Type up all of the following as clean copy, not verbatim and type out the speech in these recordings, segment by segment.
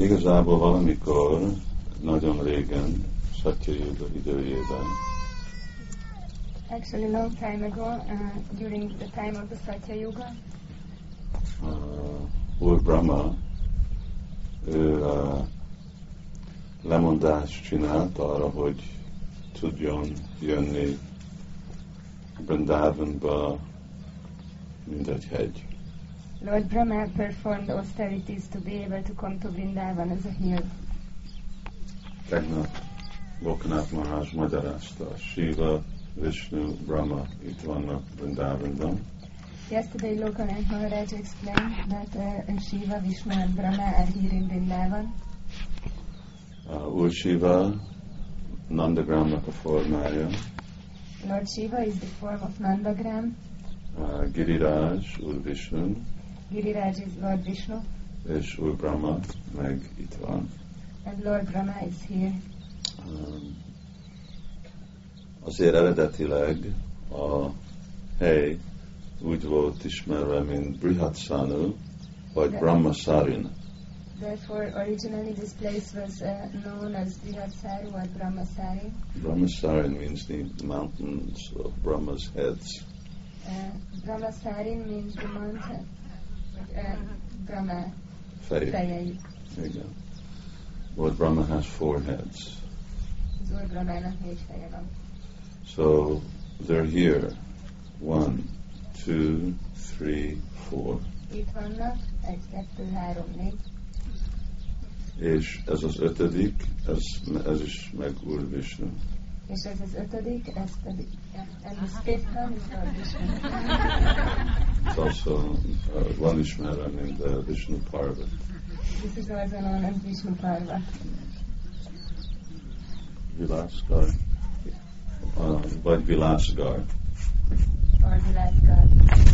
Igazából valamikor, nagyon régen, Satya Yuga időjében, actually long time ago, during the time of the Satya Yuga, Úr Brahma, ő lemondást csinált arra, hogy tudjon jönni Vrindavanba, mint egy hegy. Lord Brahma performed austerities to be able to come to Vrindavan as a hill. Tegnap Lokanath Maharaj magyarázta, Shiva, Vishnu, Brahma itt vannak Vrindavanban. Yesterday Lokanath Maharaj explained that Shiva, Vishnu and Brahma are here in Vrindavan. Úr Shiva Nandagramnak a formája, Lord Shiva is the form of Nandagram. Giriraj, Úr Vishnu, Giriraj is Lord Vishnu. És Úr Brahma meg itt van. And Lord Brahma is here. Azért eredetileg a hely úgy volt ismerve, mint Brihatsanu, vagy Brahmasarin. Therefore, originally this place was known as Brihatsaru or Brahmasari. Brahmasarin means the mountains of Brahma's heads. Brahmasarin means the mountain. Brahma. Fejei. Igen. Lord Brahma has 4 heads. Lord Brahmának 4 feje van. So they're here. 1, 2, 3, 4. Itt vannak. 1, 2, 3, 4. És ez az 5., ez is meg Úr Vishnu. És ez az 5., ez pedig. And the 5th one is Lord Vishnu. It's also one ismerve, mint Vishnu Parvat. This is also known as Vishnu Parvat. Vilasgar. Vagy Vilasgar. Or Vilasgar.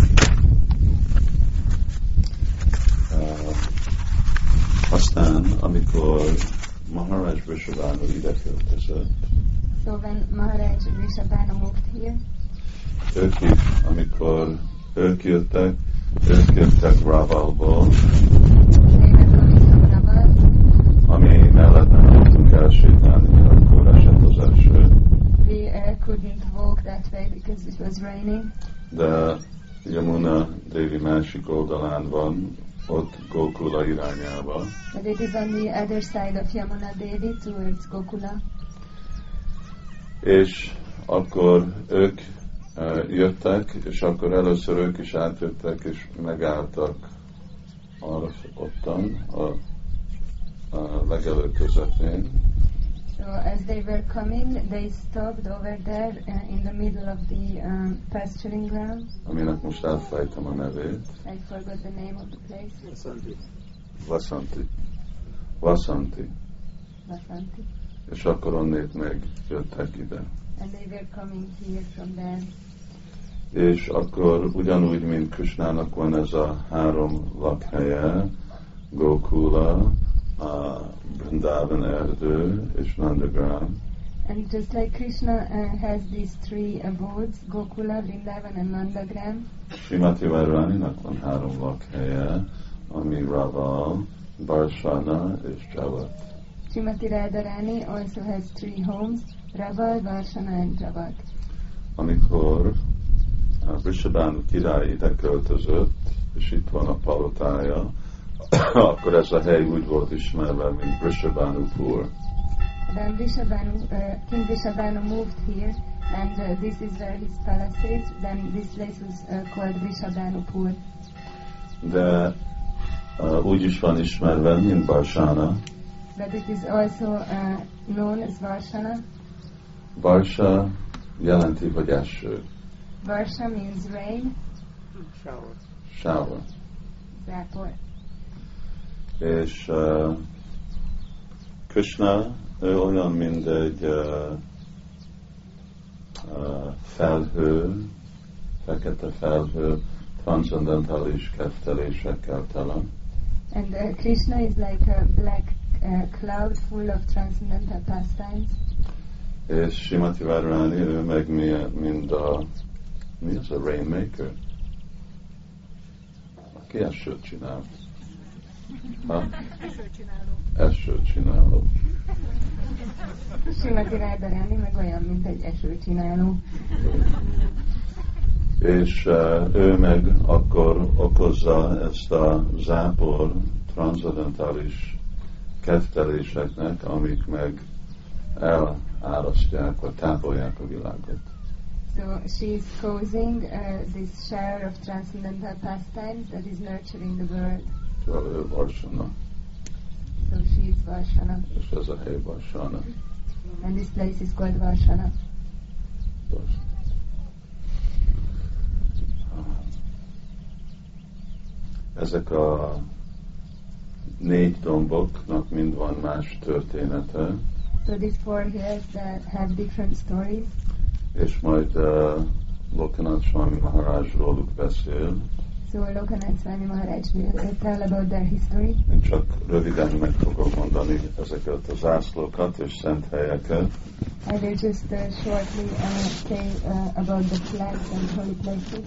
Aztán, amikor Maharaj Vrishabhanu ide költözött, so when Maharaj Vrishabhanu moved here, ők is, amikor ők jöttek Ravalból, ami mellett nem tudtunk elsétálni, mert akkor esett az eső. We couldn't walk that way because it was raining. De Yamuna Devi másik oldalán van, ott Gokula irányába. But it is on the other side of Yamuna Devi towards Gokula. És akkor ők jöttek, és akkor először ők is átjöttek, és megálltak arra ottan, a legelő közepén. So as they were coming, they stopped over there in the middle of the pasturing ground. Aminek most elfejtem a nevét. I forgot the name of the place. Vasanti. Vasanti. És akkor onnét meg jöttek ide. And they were coming here from there. És akkor ugyanúgy, mint Krishnának van ez a 3 lakhelye, Gokula, a Vrindavan erdő és Nandagram. And just like Krishna has these 3 abodes, Gokula, Vrindavan and Nandagram. Srimati Radharaninak van 3 lakhelye, ami Raval, Varshana és Javat. Srimati Radharani also has 3 homes, Raval, Varshana and Javat. Amikor Vrishabhanu király ide költözött, és itt van a palotája, akkor ez a hely úgy volt ismerve, mint Vrishabhanupur. Then King Vrishabhanu moved here, and this is where his palace is. Then this place was called Vrishabhanupur. De úgy is van ismerve, mint Varshana. But it is also known as Varshana. Varsha jelenti, hogy eső. Varsha means rain. Shower. Zápor. És Krishna, ő olyan, mint egy felhő, fekete felhő, transzendentális kettelésekkel tele. And Krishna is like a black cloud full of transcendental pastimes. És Srimati Radharani, ő meg mint mi az a Rainmaker? Aki esőt csinál? Esőcsináló. Srimati Radharani meg olyan, mint egy esőcsináló. És ő meg akkor okozza ezt a zápor transzendentális kedveléseknek, amik meg elárasztják, vagy tápolják a világot. So she's causing this shower of transcendental pastimes that is nurturing the world. Ő Varsana. So she is Varshana. És ez a hely Varsana. And this place is called Varshana. Ezek a 4 domboknak mind van más története. So these 4 hills that have different stories. És majd Lokanath Swami Maharaj róluk beszél. So Lokanath Swami Maharaj will tell about their history. Én csak röviden meg fogok mondani ezeket az zászlókat és szent helyeket. I will just shortly say about the flags and holy places.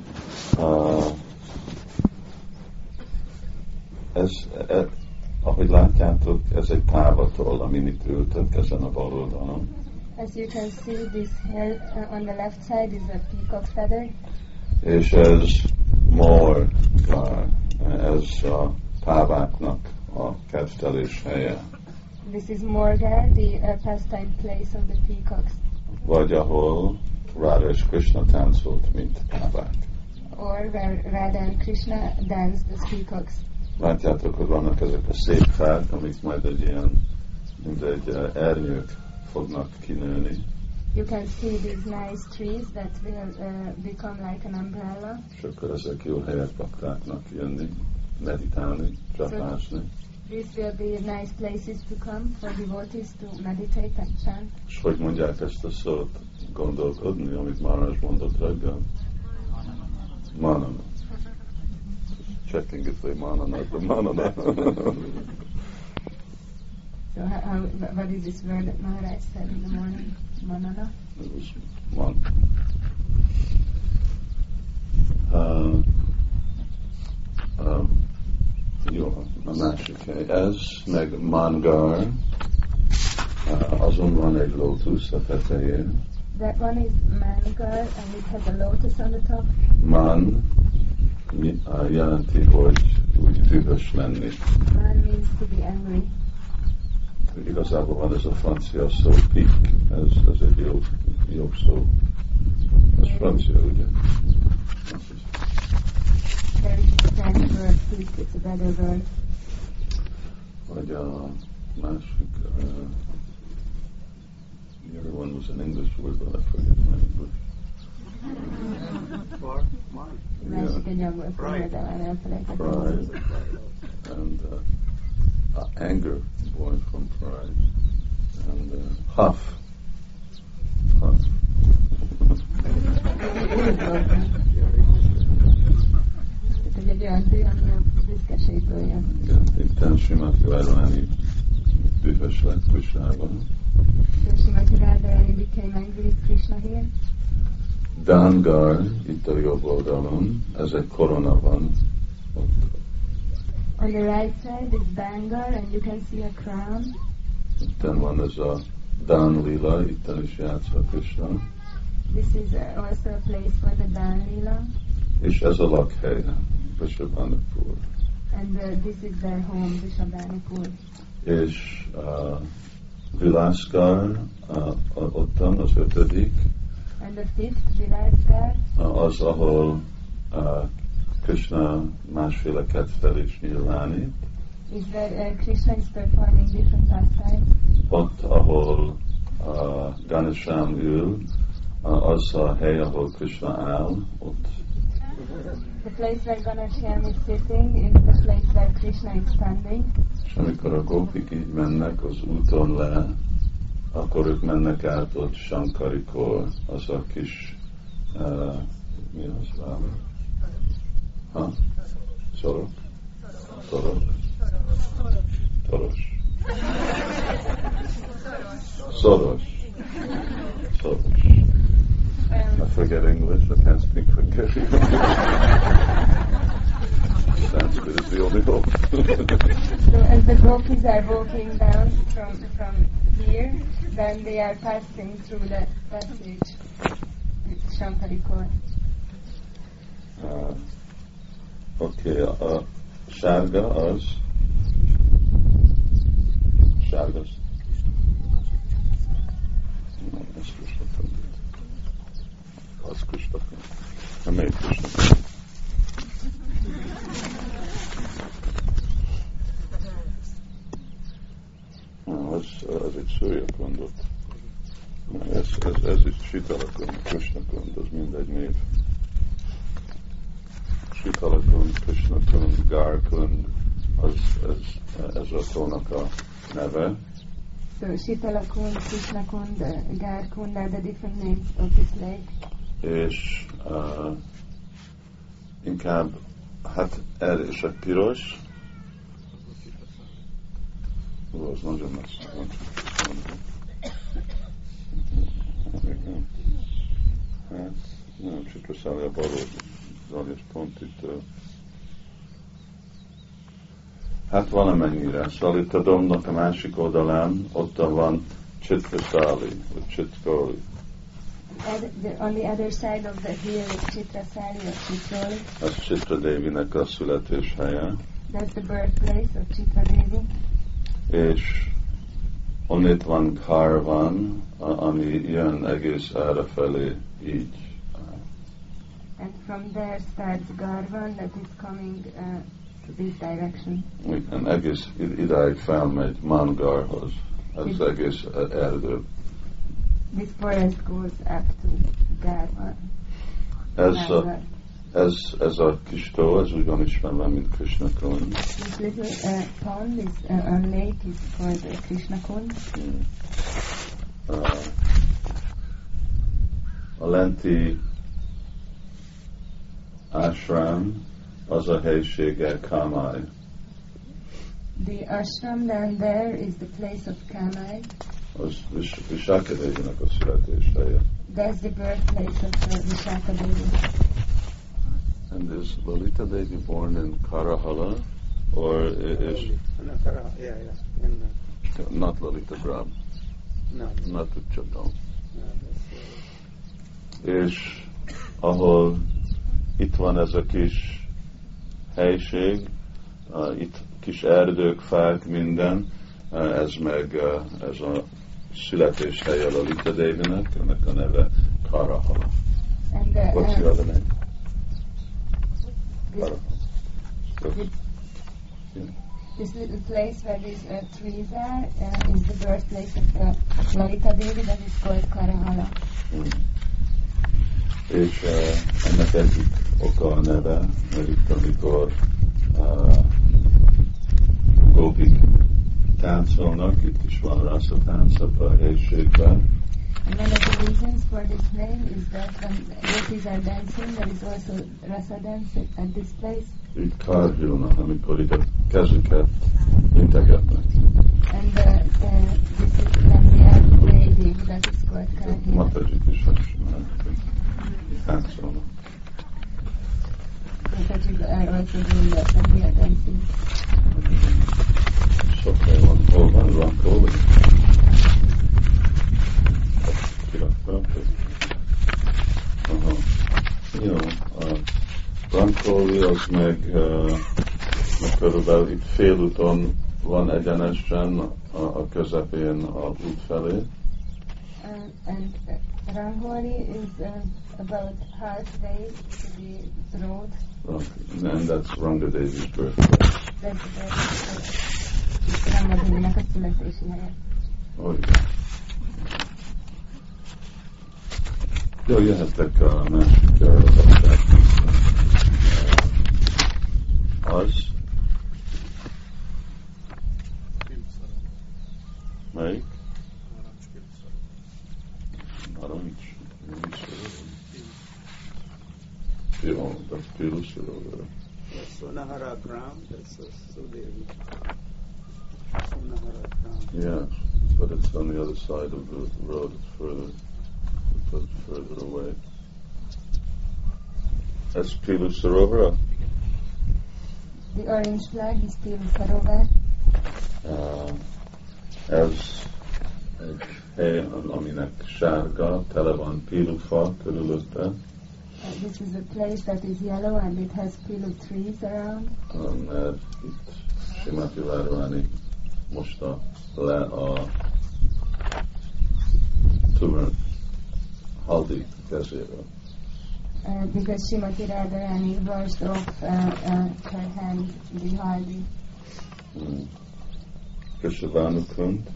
Ahogy látjátok, ez egy távatoll, amin itt ültök ezen a bal oldalon. As you can see, this hill on the left side is a peacock feather. És ez Morgar, ez a páváknak a kedvelés helye. This is Morgar, the pastime place of the peacocks. Vagy ahol Radha és Krishna táncolt, mint pávák. Or where Radha and Krishna danced as peacocks. Látjátok, hogy vannak ezek a szép fák, amik majd egy ilyen, mint egy ernyők fognak kinőni. You can see these nice trees that will become like an umbrella. És akkor ezek jó helyek baktáknak jönni, meditálni, csapásni. These will be nice places to come for devotees to meditate and chant. És hogy mondják ezt a szót, gondolkodni, amit Maharaj mondott reggel? Manana. Checking if they manana, the manana. So what is this word that Maharaj said in the morning? Manana? It was man. Jó, a másik hely. Ez meg Mangar, azon van egy lótusz a tetején. That one is Mangar and it has a lotus on the top. Man jelenti, hogy úgy dühös lenni. Man means to be angry. Igazából van ez a francia szó, pik, ez egy jó szó. Ez francia, ugye? There is a French word, pik, it's a better word. Vagy a másik, the other one was an English word, but I forget my English. Másik egy angol szó, de már elfelejtettem. Pride. And anger, born from pride. And huff. Ez egy olyan tű, ami a büszkeségből jön. Igen, itten Srimati Radharani dühös lett Krishnában. So Srimati Radharani became angry with Krishna here. Dangar, itt a jobb oldalon, ez egy korona van. On the right side is Bangar and you can see a crown. Itten van ez a Dan Lila, itten is játsza Krishna. This is also a place for the Dan Lila. És ez a lakhely, Vrishabhanapur. And this is their home, Vrishabhanapur. És Vilaskar, ottan az 5. And the 5th, Vilaskar. Az, ahol Krishna másféle kedvelés nyilvánít. Is where Krishna is performing different pastimes. Ott, ahol Ganesham ül, az a hely, ahol Krishna áll, ott. The place where Ganesham is sitting is the place where Krishna is standing. És amikor a gópik így mennek az úton le, akkor ők mennek át ott Shankarikor, az a kis, mi az valami? Ha? Szorok? Szorok? Toros. Szoros. Szoros. I forget English, I can't speak Hungarian. Sanskrit is the only hope. So as the gopis are walking down from here, then they are passing through the passage with Shankarikor. Oké, a sárga az sárga. Nem, ez Krishna Pandit. Az Krishna Pandit. Nem, melyik Krishna Pandit? Az egy Surya Kundot. Ez itt Sitala Kund, Krishna Kund, az mindegy név. Sitala Kund, Krishna Kund, Gar Kund, ez a tónak a neve. So Shitala Kund, Krishna Kund, Gar Kund are the different names of this lake. És inkább, hát és a piros, az nagyon messze. Hát, nem Csitraszáli a balról, Zaljas pont itt. Hát valamennyire. Szóval itt a dombnak a másik oldalán, ott van Csitraszáli, vagy Csitkoli. On the other side of the hill is Chitrasali or Chitroli. Az Chitra Devinek a születéshelye. That's the birthplace of Chitra Devi. És onnét van Karvan, ami jön egész errefelé így. And from there starts Garvan that is coming to this direction. Igen, egész idáig felmegy Mangarhoz. Ez egész erdő. This forest goes up to Garvan. Ez a kis tó, ez úgy van ismerve, mint Krishna Kund. This little pond, this lake is called Krishna Kund. A lenti ashram az a helysége Kamai. The ashram down there is the place of Kamai. Az Vishaka Devinek a születéshelye. That's the birthplace of Vishaka Devi. And is Lalita Devi born in Karahala, or is not Lalita Brahma? No. Not Uchadam. És ahol itt van ez a kis helység, itt kis erdők, fák, minden, ez meg ez a születéshelye Lalita Devinek, ennek a neve Karahala. What's the other name? This little place where these trees are is the birthplace of Lalita Devi, that is called Karahala. És ennek egyik oka a neve, mert itt amikor gópik táncolnak, itt is van rasa tánc a helységben. And one of the reasons for this name is that when gopis are dancing, there is also rasa dance at this place. Itt kárhilnak, amikor itt a kezüket integetnek. And this is when they are waving, that is called kárhil. Matajik is hasonlóan táncolnak. Matajik are also doing that when they are dancing. Sok hely van, hol van Rankoli? Aha. Jó, a Rankoli az meg körülbelül itt félúton van egyenesen a közepén a út felé. And Rangoli is about halfway to the road. And that's Rangadevi's birthplace. That's the birthplace. Rangadevinek a születési helye. Oh, igen. Jó, jöhettek a másik előadását. Az? Melyik? Narancs. Jó, that's Pilusarover. Sonahara Gram, that's Sudevi. Sonahara Gram. Yes, but it's on the other side of the road. It's further away. That's Pilusarover. The orange flag is Pilu Sarovar. Ez egy hely, aminek sárga, tele van pilufa körülötte. This is a place that is yellow and it has pilu trees around. Mert itt Srimati Radharani mosta le a turmeric haldi kezéről. Because Srimati Radharani washed off her hand the haldi. Krishnabhanukund,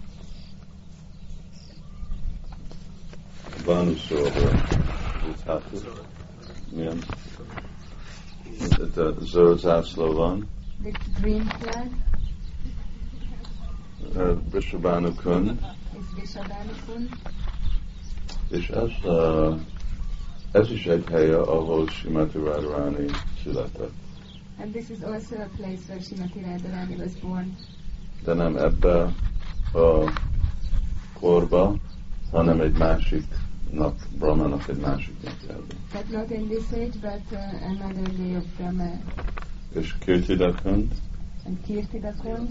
Vanusora, milyen? Itt a zöld zászló van. The green flag Krishnabhanukund, is Vrishabhanukund. és ez is egy hely, ahol Srimati Radharani született. And this is also a place where Srimati Radharani was born. De nem ebbe a korba, hanem egy másiknak, Brahmának egy másik napjában. But not in this age, but another day of Brahma. És Kirtidakund, And Kirtidakund,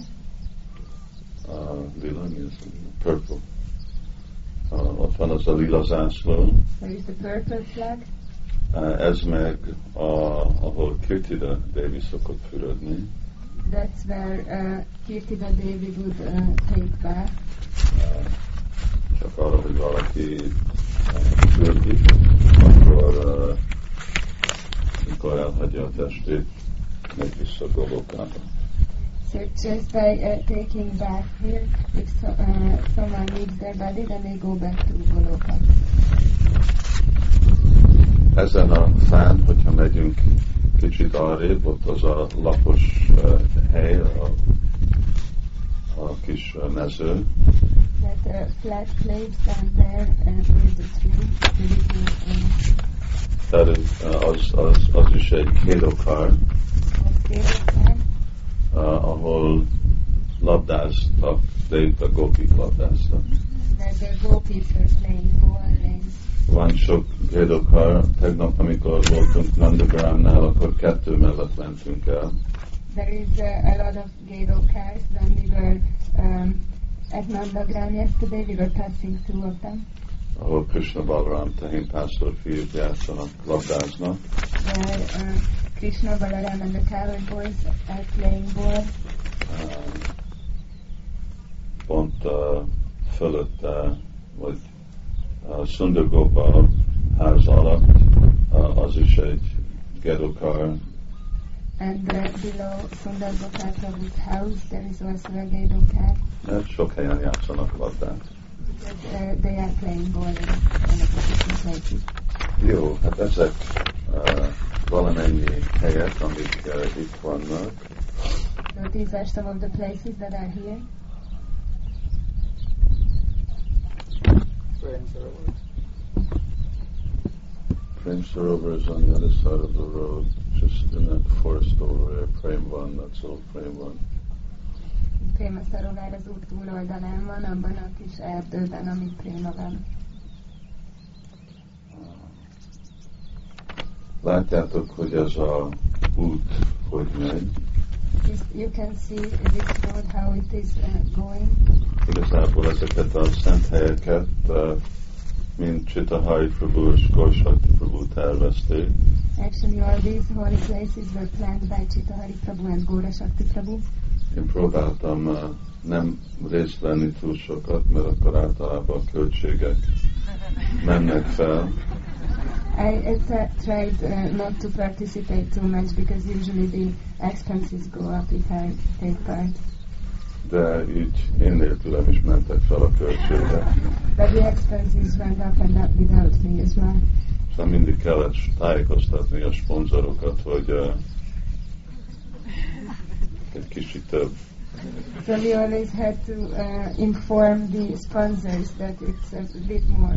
lila, mi az? Purple. Ott van az a lila zászló. there is the purple flag. Ez meg, ahol Kirtida Devi szokott fürödni. That's where Kirtida Devi would take bath. Csak arra, hogy valaki fürdik, akkor mikor elhagyja a testét, megy vissza Golokába. So just by taking bath here, if someone leaves their body, then they go back to Goloka. Ezen a fán, hogyha megyünk kicsit arrébb, ott az a lapos hely, a kis mező. That flat place down there with the tree, the little Tehát az is egy kédokar, ahol labdáztak, de itt a gopik labdáztak. that the gopis were playing ball games. Van sok kédokar, tegnap amikor voltunk Nandagramnál, akkor 2 mellett mentünk el. There is a lot of Gado cars. When we were at Nandagram yesterday, we were passing 2 of them. Ahol Krishna Balaram tehén pásztor fiúk játszanak, labdáznak. Where Krishna, Balaram and the cowboy boys are playing ball. Pont fölötte, vagy Sundar Gopal ház alatt, az is egy gedokar. And below Sundar Gopal Prabhu's house, there is also a Gado car. Mert sok helyen játszanak labdát. Because they are playing ball in one of the different places. Jó, hát ezek valamennyi helyek, amik itt vannak. So these are some of the places that are here. Prem Sarovar is on the other side of the road, just in that forest over there. Prem Van, that's all Prem Van. Préma Szarovár az út túloldalán van, abban a kis erdőben, ami Préma van. Látjátok, hogy ez a út hogy megy. You can see this road, how it is going. Igazából ezeket a szent helyeket mint Csitahari Prabhu és Gaurashakti Prabhu tervezték. Actually, all these holy places were planned by Chittahari Prabhu and Gaurashakti Prabhu. Én próbáltam nem részt venni túl sokat, mert akkor általában a költségek mennek fel. I tried not to participate too much because usually the expenses go up if I take part. De így én nélkülem is mentek fel a költségek. But the expenses went up and up without me as well. Szóval mindig kellett tájékoztatni a szponzorokat, hogy egy kicsit több. So we always had to inform the sponsors that it's a bit more.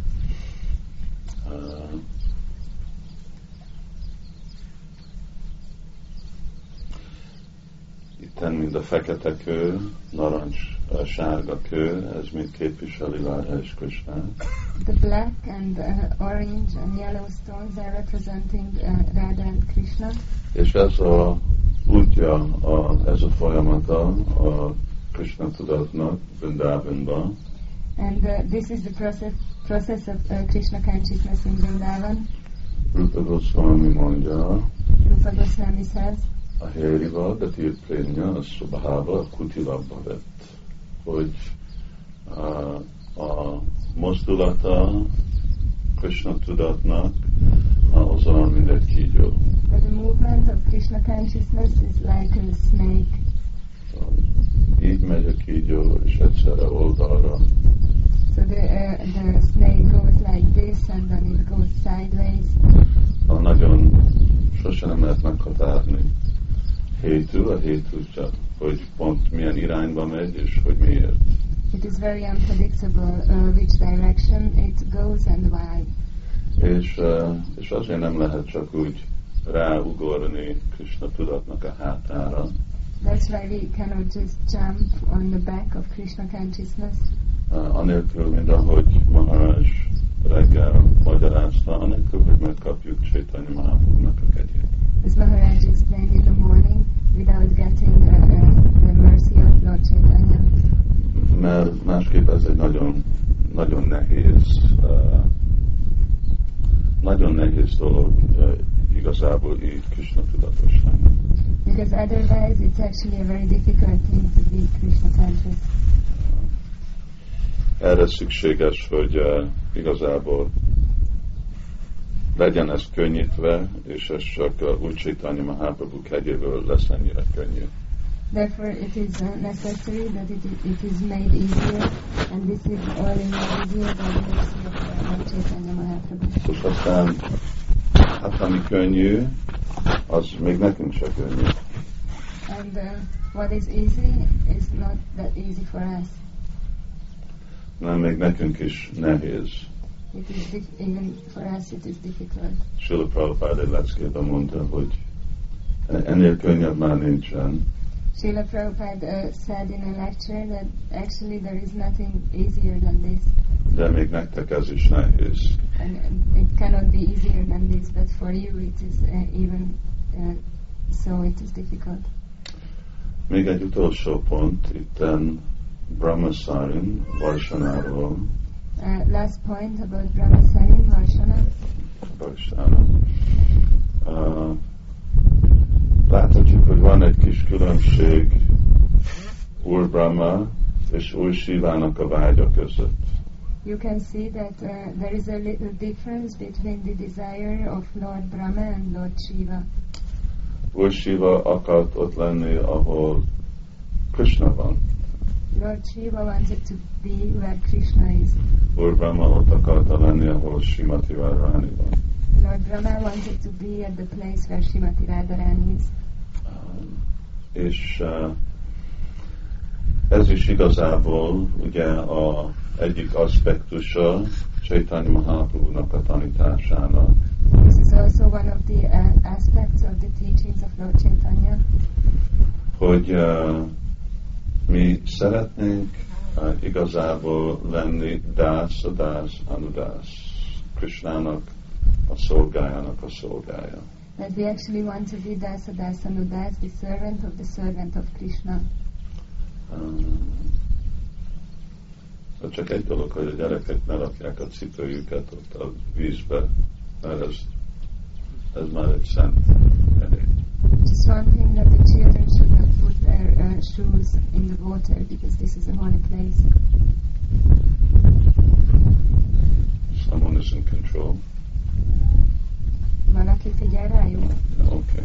Itten mind a fekete kő, narancs, sárga kő, ez mind képviseli Radha és Krishnát. The black and orange and yellow stones are representing Radha and Krishna. És ez a útja ez a folyamata a Krishna tudatnak Vrindavanban. And this is the process of Krishna consciousness in Vrindavan. Rupa Goswami mondja, Rupa Goswami says, a Hériva, de Tirprénya, a Subhava, Kutilabba vett, hogy a mozdulata Krishna tudatnak az olyan, mint egy kígyó. But the movement of Krishna consciousness is like a snake. Így megy a kígyó, és egyszerre oldalra. So the snake goes like this and then it goes sideways. Nagyon sosem nem lehet meghatározni a hétű csak, hogy pont milyen irányba megy, és hogy miért. It is very unpredictable which direction it goes and why. És azért nem lehet csak úgy ráugorni Krishna tudatnak a hátára. That's why we cannot just jump on the back of Krishna consciousness. Anélkül, mint ahogy Maharaj reggel magyarázta, anélkül, hogy megkapjuk Chaitanya Mahaprabhunak a kegyét. As Maharaj explained in the morning, without getting the mercy of Lord Chaitanya. Mert másképp ez egy nagyon nehéz dolog igazából így Krishna tudatos lenni. Because otherwise it's actually a very difficult thing to be Krishna conscious. Erre szükséges, hogy igazából legyen ez könnyítve, és ez csak úgy Chaitanya Mahaprabhu kegyéből lesz ennyire könnyű. Therefore it is necessary that it is made easier, and this is all in easier by the mercy of Lord Chaitanya Mahaprabhu. És aztán, hát ami könnyű, az még nekünk se könnyű. And what is easy is not that easy for us. Nem, még nekünk is nehéz. It is even for us it is difficult. Srila Prabhupada egy leckében mondta, hogy ennél könnyebb már nincsen. Srila Prabhupada said in a lecture that actually there is nothing easier than this. De még nektek ez is nehéz. And it cannot be easier than this, but for you it is even so it is difficult. Még egy utolsó pont, itten Brahmasarin, Varsanáról. Last point about Brahmasarin, Varshana. Láthatjuk, hogy van egy kis különbség Úr Brahma és Úr Shivának a vágya között. You can see that there is a little difference between the desire of Lord Brahma and Lord Shiva. Úr Shiva akart ott lenni, ahol Krishna van. Lord Shiva wanted to be where Krishna is. Úr Brahma ott akarta lenni, ahol Srimati Radharani van. Lord Brahma wanted to be at the place where Srimati Radharani is. És ez is igazából ugye a egyik aspektusa Chaitanya Mahaprabhunak a tanításának. This is also one of the aspects of the teachings of Lord Chaitanya. Hogy mi szeretnénk igazából lenni dász, anudász, Krishnának a szolgájának a szolgája. That we actually want to be Dasa Dasanudas, the servant of the servant of Krishna. Csak egy dolog, hogy a gyerekek ne rakják a cipőjüket ott a vízbe, mert ez már egy szent hely. Just one thing, that the children should not put their shoes in the water, because this is a holy place. Someone is in control. Valaki figyel rájuk? Okay.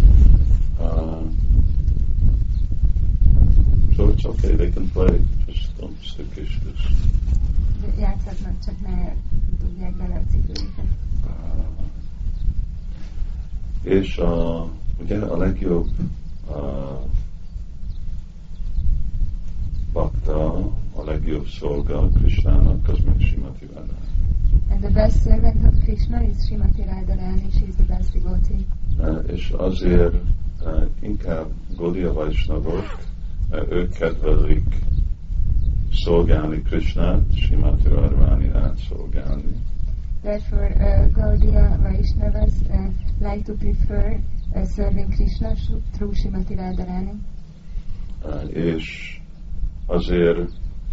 So it's okay, they can play, just don't stick issues. Játszhatnak, csak ne tudják bele a cipőjüket. És ugye a legjobb bakta, a legjobb szolga Krishnának, az meg Srimati Radharani. And the best servant of Krishna is Srimati Radharani, she is the best devotee. És azért inkább Gaudiya Vaisnavok, ők kedvelik szolgálni Krishnát, Srimati Radharani-át szolgálni. Therefore, Gaudiya Vaishnavas like to prefer serving Krishna through Srimati Radharani. És azért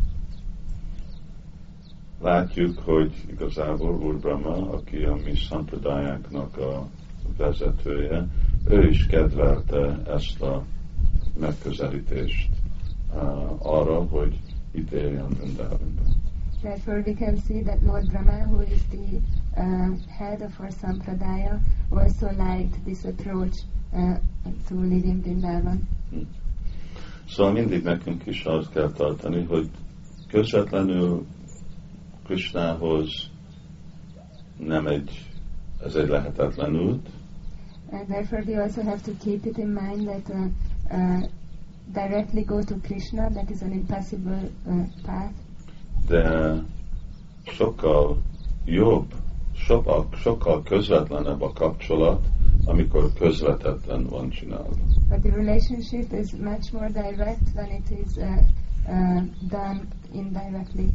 látjuk, hogy igazából Úr Brahma, aki a mi szampradájánknak a vezetője, ő is kedvelte ezt a megközelítést arra, hogy itt éljen Vrindavanban. Therefore we can see that Lord Brahma, who is the head of our Sampradaya, also liked this approach to live in Vrindavan. Szóval mindig nekünk is azt kell tartani, hogy közvetlenül Krishnához ez egy lehetetlen út. And therefore we also have to keep it in mind that directly go to Krishna, that is an impossible path. De sokkal jobb, sokkal közvetlenebb a kapcsolat, amikor közvetetlen van csinálva. But the relationship is much more direct when it is done indirectly.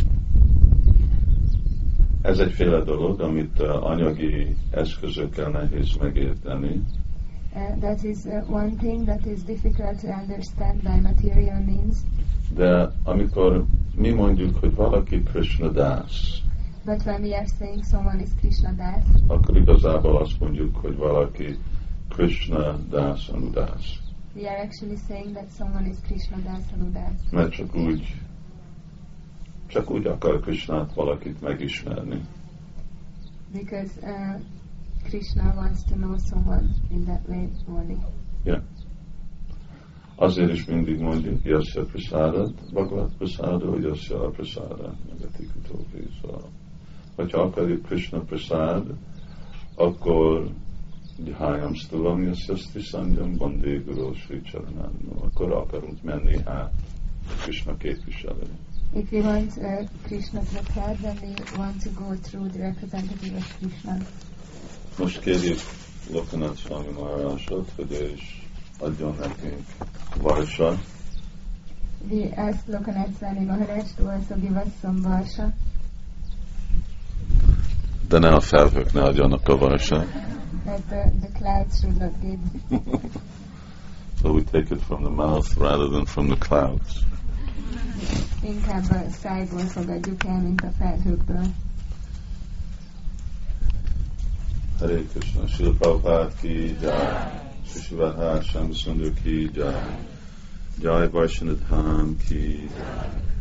Ez egyféle dolog, amit anyagi eszközökkel nehéz megérteni. That is one thing that is difficult to understand by material means. De amikor mi mondjuk, hogy valaki Krishna Das, but when we are saying someone is Krishna Das, akkor igazából azt mondjuk, hogy valaki Krishna Das Anudas. We are actually saying that someone is Krishna Das Anudas. Mert csak úgy akar Krishnát valakit megismerni. Because Krishna wants to know someone in that way only. Yeah. Azért is mindig mondjuk, Yasya Prasadat, Bhagavat Prasada, Yasya Prasada, Negati Kutópi. Szóval, hogyha akarjuk Krishna Prasad, akkor Jhayam Stulam Yasyasti Sanjam Bandé Guru Sri Charananu. Akkor akarunk menni Krishna képviselni. If we want Krishna Prasad, then we want to go through the representative of Krishna. Most kérjük Lokanath Swami Maharajot, hogy ő is adjon nekünk Varsha. We ask Lokanath Swami Maharaj to also give us some Varsha. De ne a felhők ne adjanak a Varsha. That the clouds should not give. So we take it from the mouth rather than from the clouds. Inkább a szájból fogadjuk el, mint a felhőkből. Hare Krishna, Srila Prabhupada ki jai, Sri Vadha Shamsundar ki jai, Jai Vaishnava Dham ki jai.